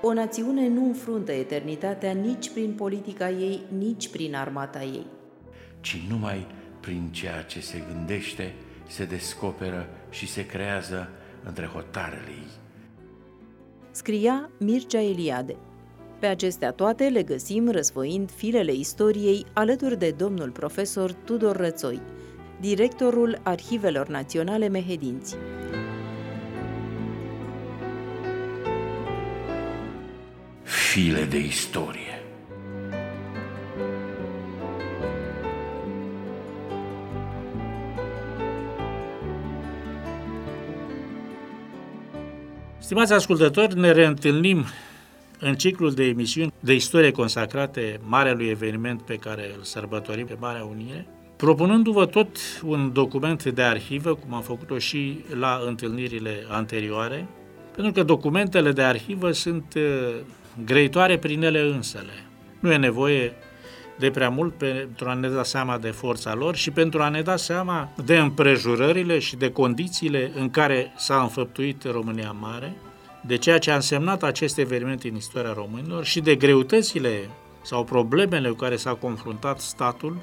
O națiune nu înfruntă eternitatea nici prin politica ei, nici prin armata ei, ci numai prin ceea ce se gândește, se descoperă și se creează între hotarele ei. Scria Mircea Eliade. Pe acestea toate le găsim răsfoind filele istoriei alături de domnul profesor Tudor Rățoi, directorul Arhivelor Naționale Mehedinți. File de istorie. Stimați ascultători, ne reîntâlnim în ciclul de emisiuni de istorie consacrate marelui eveniment pe care îl sărbătorim pe Marea Unire, propunându-vă tot un document de arhivă, cum am făcut-o și la întâlnirile anterioare, pentru că documentele de arhivă sunt grăitoare prin ele însele. Nu e nevoie de prea mult pentru a ne da seama de forța lor și pentru a ne da seama de împrejurările și de condițiile în care s-a înfăptuit România Mare, de ceea ce a însemnat acest eveniment în istoria românilor și de greutățile sau problemele cu care s-a confruntat statul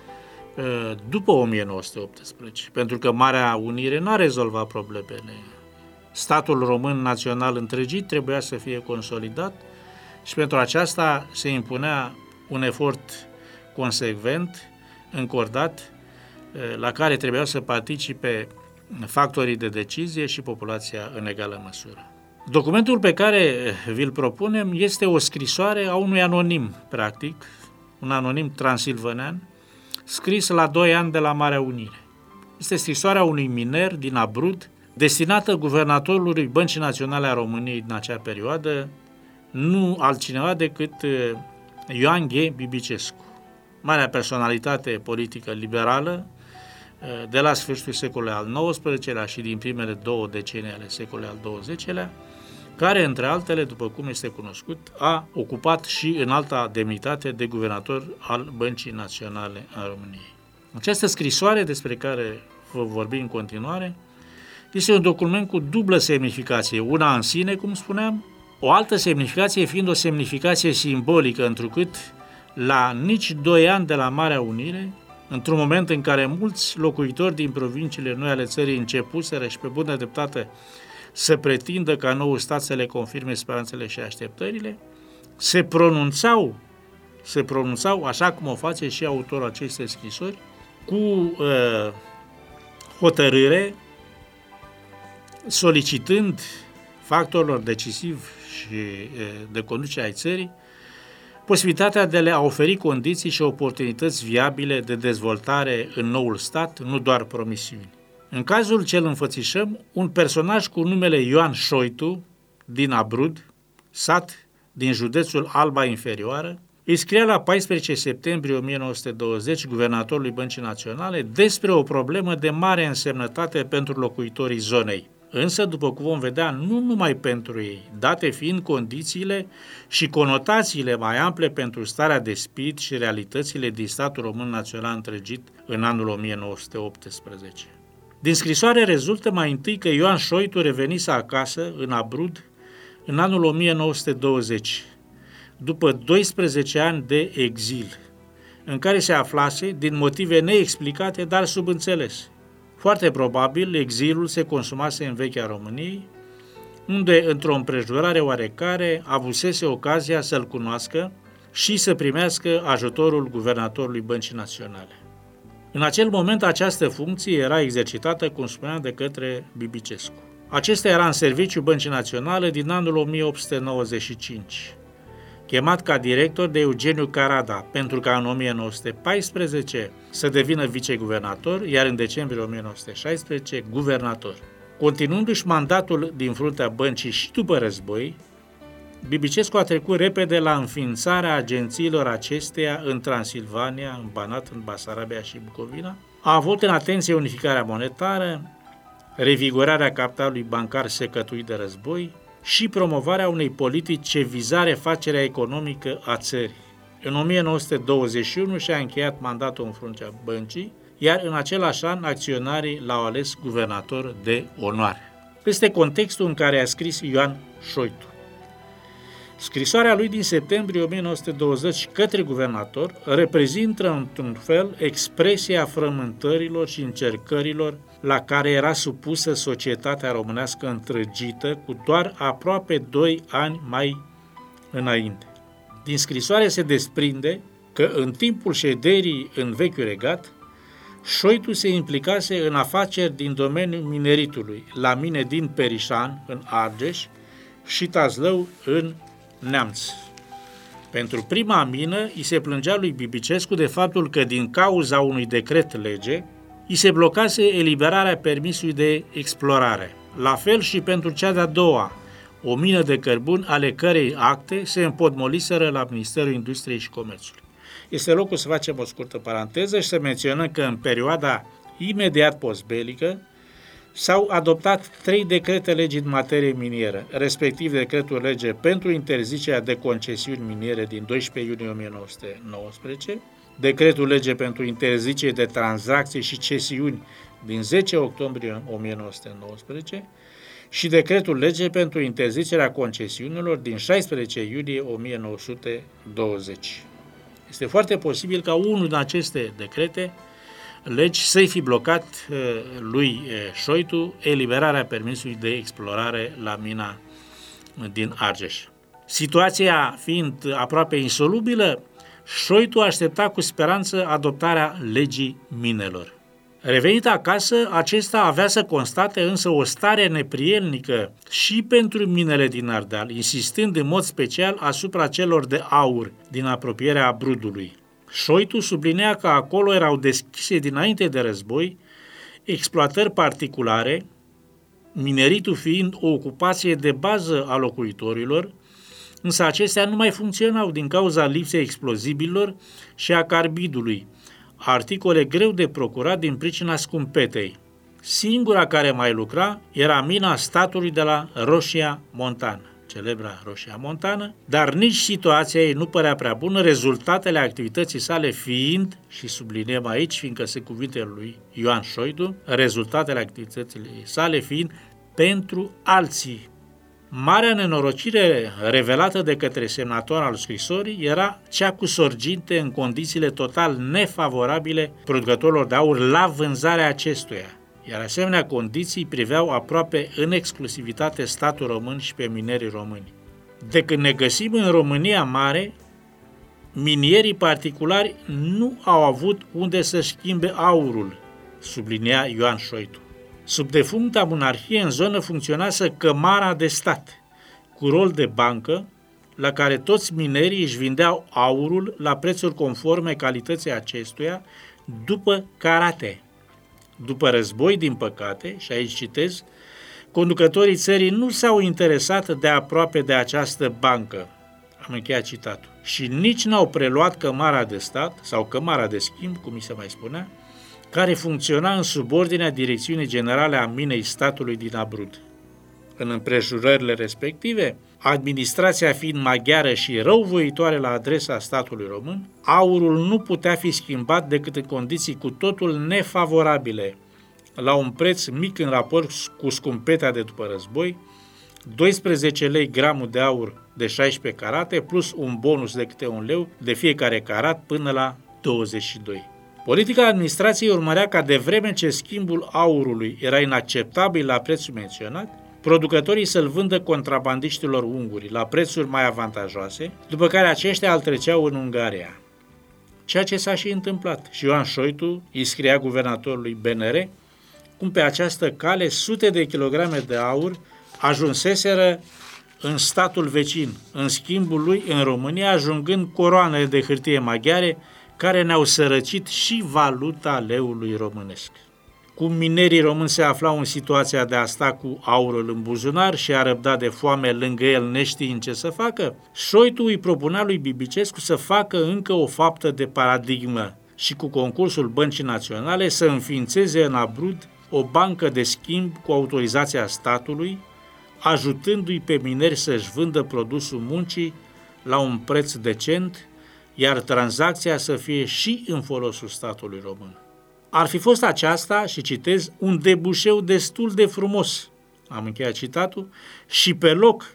după 1918. Pentru că Marea Unire n-a rezolvat problemele. Statul român național întregit trebuia să fie consolidat și pentru aceasta se impunea un efort consecvent, încordat, la care trebuiau să participe factorii de decizie și populația în egală măsură. Documentul pe care vi-l propunem este o scrisoare a unui anonim, practic, un anonim transilvanean, scris la 2 ani de la Marea Unire. Este scrisoarea unui miner din Abrud, destinată guvernatorului Băncii Naționale a României din acea perioadă, nu altcineva decât Ioan G. Bibicescu, marea personalitate politică liberală de la sfârșitul secolului al XIX-lea și din primele 2 decenii ale secolului al XX-lea, care, între altele, după cum este cunoscut, a ocupat și înalta demnitate de guvernator al Băncii Naționale a României. Această scrisoare, despre care vă vorbim în continuare, este un document cu dublă semnificație, una în sine, cum spuneam, o altă semnificație fiind o semnificație simbolică, întrucât la nici 2 ani de la Marea Unire, într-un moment în care mulți locuitori din provinciile noi ale țării începuseră și pe bună dreptate să pretindă ca noul stat să le confirme speranțele și așteptările, se pronunțau, așa cum o face și autorul acestei scrisori, cu hotărâre, solicitând factorilor decisivi și de conducere ai țării posibilitatea de a oferi condiții și oportunități viabile de dezvoltare în noul stat, nu doar promisiuni. În cazul ce îl înfățișăm, un personaj cu numele Ioan Șoitu, din Abrud, sat din județul Alba Inferioară, îi scria la 14 septembrie 1920 guvernatorului Băncii Naționale despre o problemă de mare însemnătate pentru locuitorii zonei. Însă, după cum vom vedea, nu numai pentru ei, date fiind condițiile și conotațiile mai ample pentru starea de spirit și realitățile din statul român național întregit în anul 1918. Din scrisoare rezultă mai întâi că Ioan Șoitu revenise acasă, în Abrud, în anul 1920, după 12 ani de exil, în care se aflase din motive neexplicate, dar subînțeles. Foarte probabil, exilul se consumase în vechea României, unde, într-o împrejurare oarecare, avusese ocazia să-l cunoască și să primească ajutorul guvernatorului Băncii Naționale. În acel moment, această funcție era exercitată, cum spuneam, de către Bibicescu. Acesta era în serviciu Băncii Naționale din anul 1895, chemat ca director de Eugeniu Carada, pentru ca în 1914 să devină viceguvernator, iar în decembrie 1916 guvernator. Continuându-și mandatul din fruntea băncii și după război, Bibicescu a trecut repede la înființarea agențiilor acesteia în Transilvania, în Banat, în Basarabia și Bucovina. A avut în atenție unificarea monetară, revigorarea capitalului bancar secătuit de război și promovarea unei politici ce viza refacerea economică a țării. În 1921 și-a încheiat mandatul în fruntea băncii, iar în același an acționarii l-au ales guvernator de onoare. Este contextul în care a scris Ioan Șoitu. Scrisoarea lui din septembrie 1920 către guvernator reprezintă într-un fel expresia frământărilor și încercărilor la care era supusă societatea românească întregită cu doar aproape 2 ani mai înainte. Din scrisoare se desprinde că în timpul șederii în Vechiul Regat, Șoitu se implicase în afaceri din domeniul mineritului, la mine din Perișan, în Argeș, și Tazlău, în Neamț. Pentru prima mină, îi se plângea lui Bibicescu de faptul că din cauza unui decret lege, îi se blocase eliberarea permisului de explorare. La fel și pentru cea de-a doua, o mină de cărbuni, ale cărei acte se împotmoliseră la Ministerul Industriei și Comerțului. Este locul să facem o scurtă paranteză și să menționăm că în perioada imediat postbelică s-au adoptat 3 decrete legi în materie minieră, respectiv decretul lege pentru interzicerea de concesiuni miniere din 12 iunie 1919, decretul lege pentru interzicere de tranzacții și cesiuni din 10 octombrie 1919 și decretul lege pentru interzicerea concesiunilor din 16 iulie 1920. Este foarte posibil ca unul din aceste decrete legi să-i fi blocat lui Șoitu eliberarea permisului de explorare la mina din Argeș. Situația fiind aproape insolubilă, Șoitu aștepta cu speranță adoptarea legii minelor. Revenit acasă, acesta avea să constate însă o stare neprielnică și pentru minele din Ardeal, insistând în mod special asupra celor de aur din apropierea Brudului. Șoitu sublinea că acolo erau deschise dinainte de război exploatări particulare, mineritul fiind o ocupație de bază a locuitorilor, însă acestea nu mai funcționau din cauza lipsei explozibililor și a carbidului, articole greu de procurat din pricina scumpetei. Singura care mai lucra era mina statului de la Roșia Montană, celebra Roșia Montană, dar nici situația ei nu părea prea bună, rezultatele activității sale fiind, și subliniem aici, fiindcă sunt cuvintele lui Ioan Șoitu, rezultatele activității sale fiind pentru alții. Marea nenorocire revelată de către semnator al scrisorii era cea cu sorginte în condițiile total nefavorabile producătorilor de aur la vânzarea acestuia, iar asemenea condiții priveau aproape în exclusivitate statul român și pe minerii români. De când ne găsim în România Mare, minierii particulari nu au avut unde să schimbe aurul, sublinia Ioan Șoitu. Sub defuncta monarhie în zonă funcționase cămara de stat, cu rol de bancă, la care toți minerii își vindeau aurul la prețuri conforme calității acestuia, după carate. După război, din păcate, și aici citez, conducătorii țării nu s-au interesat de aproape de această bancă, am încheiat citatul, și nici n-au preluat cămara de stat, sau cămara de schimb, cum mi se mai spunea, care funcționa în subordinea Direcțiunii Generale a Minei Statului din Abrud. În împrejurările respective, administrația fiind maghiară și răuvoitoare la adresa statului român, aurul nu putea fi schimbat decât în condiții cu totul nefavorabile, la un preț mic în raport cu scumpetea de după război, 12 lei gramul de aur de 16 carate, plus un bonus de câte 1 leu de fiecare carat până la 22. Politica administrației urmărea ca de vreme ce schimbul aurului era inacceptabil la prețul menționat, producătorii să-l vândă contrabandiștilor unguri la prețuri mai avantajoase, după care aceștia îl treceau în Ungaria. Ceea ce s-a și întâmplat și Ioan Șoitu îi scria guvernatorului BNR cum pe această cale sute de kilograme de aur ajunseseră în statul vecin, în schimbul lui în România, ajungând coroanele de hârtie maghiare care ne-au sărăcit și valuta leului românesc. Cum minerii români se aflau în situația de a sta cu aurul în buzunar și a răbda de foame lângă el neștiind ce să facă, Șoitu îi propunea lui Bibicescu să facă încă o faptă de paradigmă și cu concursul Băncii Naționale să înființeze în Abrud o bancă de schimb cu autorizația statului, ajutându-i pe mineri să-și vândă produsul muncii la un preț decent, iar tranzacția să fie și în folosul statului român. Ar fi fost aceasta, și citez, un debușeu destul de frumos, am încheiat citatul, și pe loc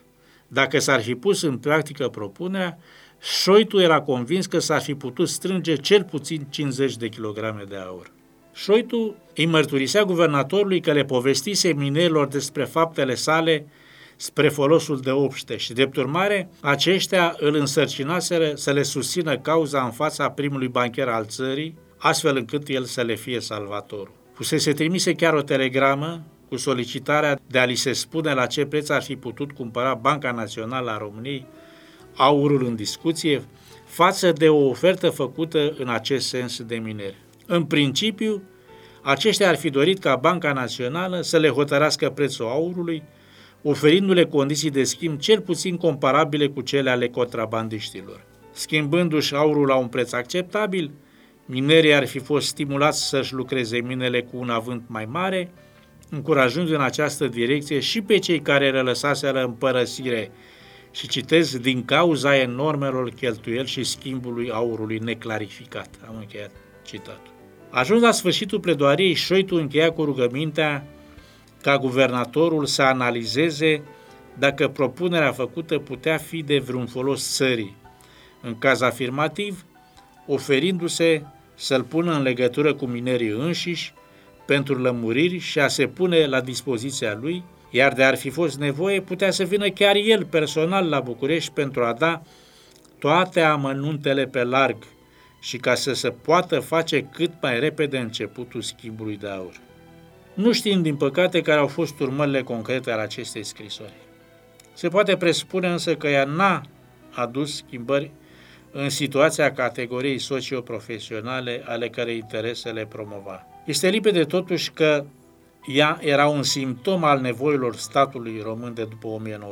Dacă s-ar fi pus în practică propunerea, Șoitu era convins că s-ar fi putut strânge cel puțin 50 de kilograme de aur. Șoitu îi mărturisea guvernatorului că le povestise minerilor despre faptele sale spre folosul de obște și, drept urmare, aceștia îl însărcinaseră să le susțină cauza în fața primului bancher al țării, astfel încât el să le fie salvatorul. Fusese trimise chiar o telegramă cu solicitarea de a li se spune la ce preț ar fi putut cumpăra Banca Națională a României aurul în discuție, față de o ofertă făcută în acest sens de mineri. În principiu, aceștia ar fi dorit ca Banca Națională să le hotărască prețul aurului, oferindu-le condiții de schimb cel puțin comparabile cu cele ale contrabandiștilor. Schimbându-și aurul la un preț acceptabil, minerii ar fi fost stimulați să-și lucreze minele cu un avânt mai mare, încurajând în această direcție și pe cei care le lăsaseră în părăsire și citez din cauza enormelor cheltuieli și schimbului aurului neclarificat. Am încheiat citatul. Ajuns la sfârșitul pledoariei, Șoitu încheia cu rugămintea ca guvernatorul să analizeze dacă propunerea făcută putea fi de vreun folos țării. În caz afirmativ, oferindu-se să-l pună în legătură cu minerii înșiși pentru lămuriri și a se pune la dispoziția lui, iar de ar fi fost nevoie, putea să vină chiar el personal la București pentru a da toate amănuntele pe larg și ca să se poată face cât mai repede începutul schimbului de aur. Nu știm, din păcate, care au fost urmările concrete ale acestei scrisori. Se poate presupune însă că ea n-a adus schimbări în situația categoriei socioprofesionale ale cărei interese le promova. Este limpede totuși că ea era un simptom al nevoilor statului român de după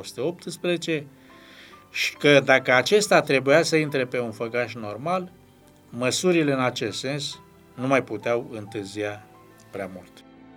1918 și că dacă acesta trebuia să intre pe un făgaș normal, măsurile în acest sens nu mai puteau întârzia prea mult.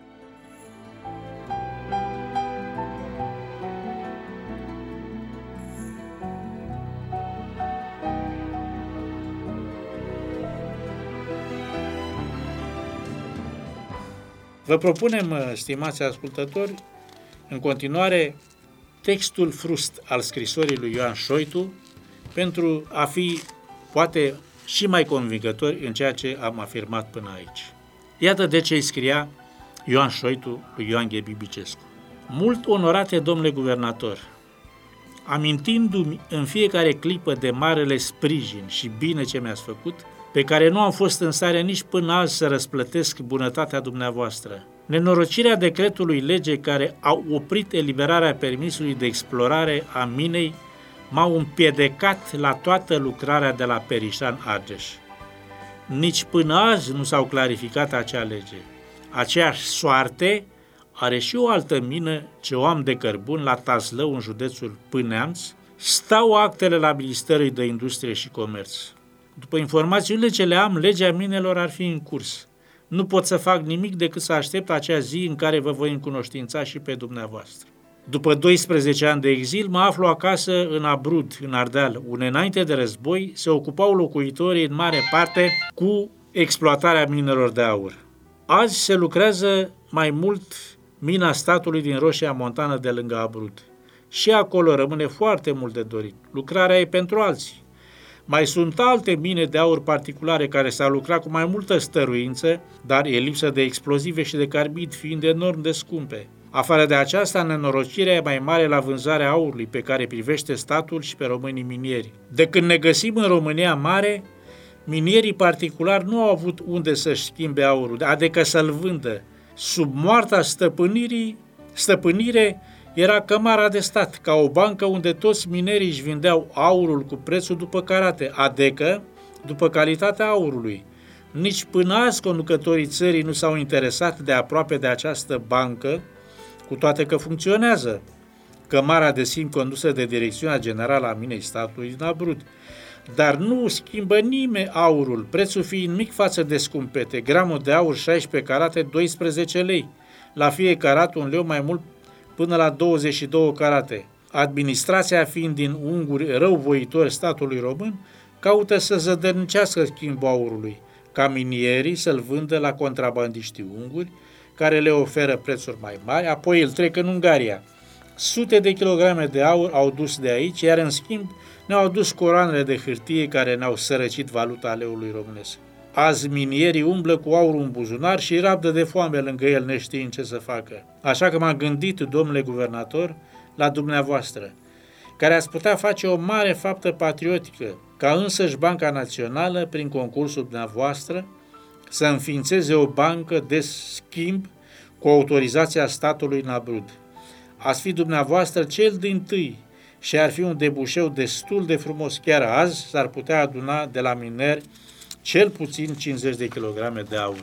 Vă propunem, stimați ascultători, în continuare textul frust al scrisorii lui Ioan Șoitu pentru a fi, poate, și mai convingători în ceea ce am afirmat până aici. Iată de ce îi scria Ioan Șoitu lui Ioan Ghebi Bicescu. Mult onorate domnule guvernator, amintindu-mi în fiecare clipă de marele sprijin și bine ce mi-ați făcut, pe care nu am fost în stare nici până azi să răsplătesc bunătatea dumneavoastră. Nenorocirea decretului lege care a oprit eliberarea permisului de explorare a minei m-au împiedicat la toată lucrarea de la Perișan-Argeș. Nici până azi nu s-au clarificat acea lege. Aceeași soarte are și o altă mină ce o am de cărbun la Tazlău, în județul Pâneamț. Stau actele la Ministerul de Industrie și Comerț. După informațiile ce le am, legea minelor ar fi în curs. Nu pot să fac nimic decât să aștept acea zi în care vă voi încunoștința și pe dumneavoastră. După 12 ani de exil, mă aflu acasă în Abrud, în Ardeal, unde înainte de război se ocupau locuitorii în mare parte cu exploatarea minelor de aur. Azi se lucrează mai mult mina statului din Roșia Montană de lângă Abrud. Și acolo rămâne foarte mult de dorit. Lucrarea e pentru alții. Mai sunt alte mine de aur particulare care s-au lucrat cu mai multă stăruință, dar e lipsă de explozive și de carbid, fiind enorm de scumpe. Afară de aceasta, nenorocirea e mai mare la vânzarea aurului, pe care privește statul și pe românii minieri. De când ne găsim în România mare, minierii particulari nu au avut unde să-și schimbe aurul, adică să-l vândă. Sub moarta stăpânire era Cămara de Stat, ca o bancă unde toți minerii își vindeau aurul cu prețul după carate, adică după calitatea aurului. Nici până azi conducătorii țării nu s-au interesat de aproape de această bancă, cu toate că funcționează. Cămara de Sim condusă de Direcțiunea Generală a Minei Statului din Abrud. Dar nu schimbă nimeni aurul, prețul fiind mic față de scumpete, gramul de aur 16 carate 12 lei, la fie carat un leu mai mult până la 22 carate. Administrația fiind din unguri răuvoitori statului român, caută să zădărnicească schimbul aurului, ca minierii să-l vândă la contrabandiștii unguri, care le oferă prețuri mai mari, apoi îl trec în Ungaria, Sute de kilograme de aur au dus de aici, iar în schimb ne-au adus coroanele de hârtie care ne-au sărăcit valuta leului românesc. Azi minierii umblă cu aurul în buzunar și rabdă de foame lângă el neștiind ce să facă. Așa că m-am gândit, domnule guvernator, la dumneavoastră, care ați putea face o mare faptă patriotică, ca însăși Banca Națională, prin concursul dumneavoastră, să înființeze o bancă de schimb cu autorizația statului în abrud. Ați fi dumneavoastră cel dintâi și ar fi un debușeu destul de frumos. Chiar azi s-ar putea aduna de la mineri cel puțin 50 de kilograme de aur.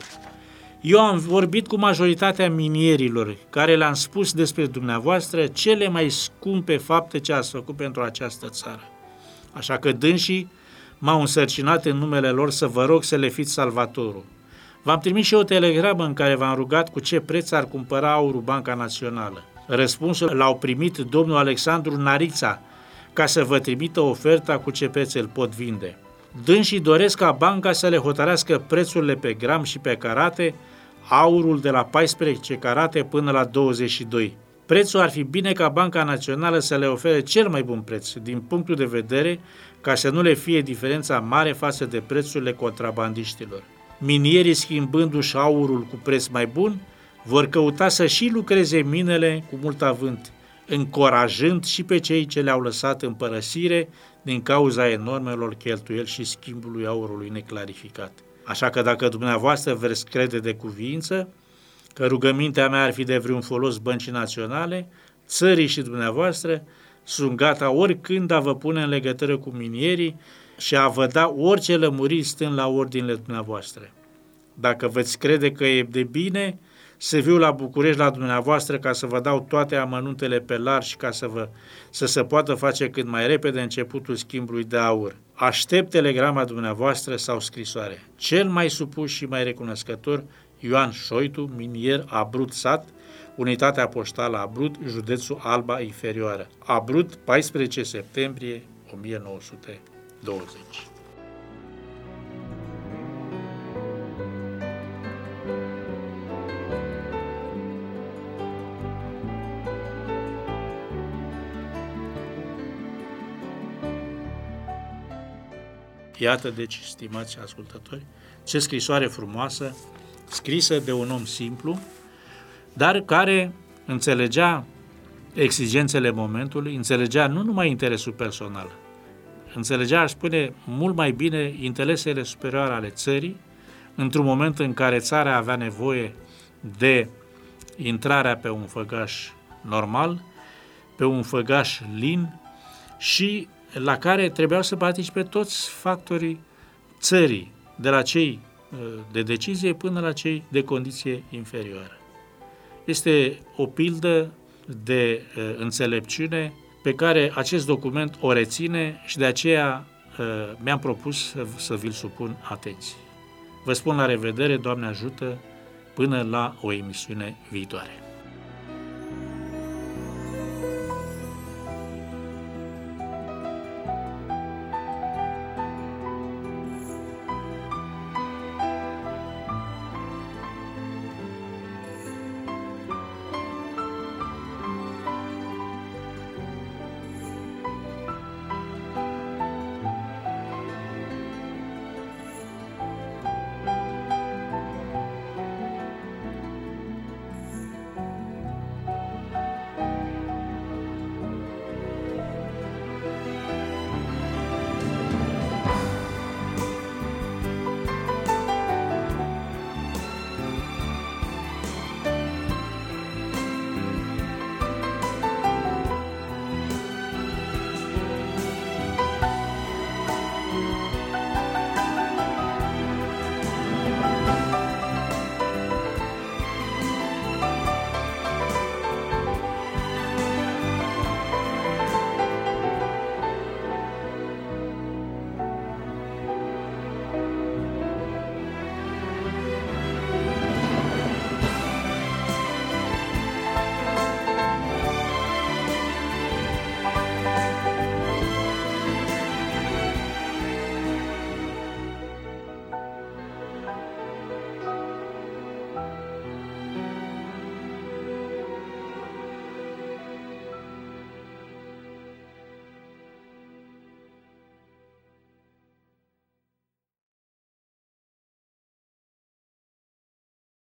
Eu am vorbit cu majoritatea minierilor, care le-am spus despre dumneavoastră cele mai scumpe fapte ce ați făcut pentru această țară. Așa că dânsii m-au însărcinat în numele lor să vă rog să le fiți salvatorul. V-am trimis și o telegramă în care v-am rugat cu ce preț ar cumpăra aurul Banca Națională. Răspunsul l-au primit domnul Alexandru Narița, ca să vă trimită oferta cu ce preț îl pot vinde. Dânsii doresc ca banca să le hotărească prețurile pe gram și pe carate, aurul de la 14 carate până la 22. Prețul ar fi bine ca Banca Națională să le ofere cel mai bun preț, din punctul de vedere ca să nu le fie diferența mare față de prețurile contrabandiștilor. Minierii, schimbându-și aurul cu preț mai bun, vor căuta să și lucreze minele cu mult avânt, încurajând și pe cei ce le-au lăsat în părăsire din cauza enormelor cheltuieli și schimbului aurului neclarificat. Așa că dacă dumneavoastră veți crede de cuviință că rugămintea mea ar fi de vreun folos Băncii Naționale, țării și dumneavoastră sunt gata oricând a vă pune în legătură cu minierii și a vă da orice lămuriri stând la ordinele dumneavoastră. Dacă veți crede că e de bine, să viu la București la dumneavoastră ca să vă dau toate amănuntele pe larg și ca să se poată face cât mai repede începutul schimbului de aur. Aștept telegrama dumneavoastră sau scrisoare. Cel mai supus și mai recunoscător, Ioan Șoitu, minier Abrud Sat, Unitatea Poștală Abrud, județul Alba Inferioară. Abrud, 14 septembrie 1920. Iată, deci, stimați ascultători, ce scrisoare frumoasă, scrisă de un om simplu, dar care înțelegea exigențele momentului, înțelegea nu numai interesul personal, înțelegea, aș spune, mult mai bine interesele superioare ale țării, într-un moment în care țara avea nevoie de intrarea pe un făgaș normal, pe un făgaș lin și la care trebuiau să participe toți factorii țării, de la cei de decizie până la cei de condiție inferioară. Este o pildă de înțelepciune pe care acest document o reține și de aceea mi-am propus să vi-l supun atenție. Vă spun la revedere, Doamne ajută, până la o emisiune viitoare.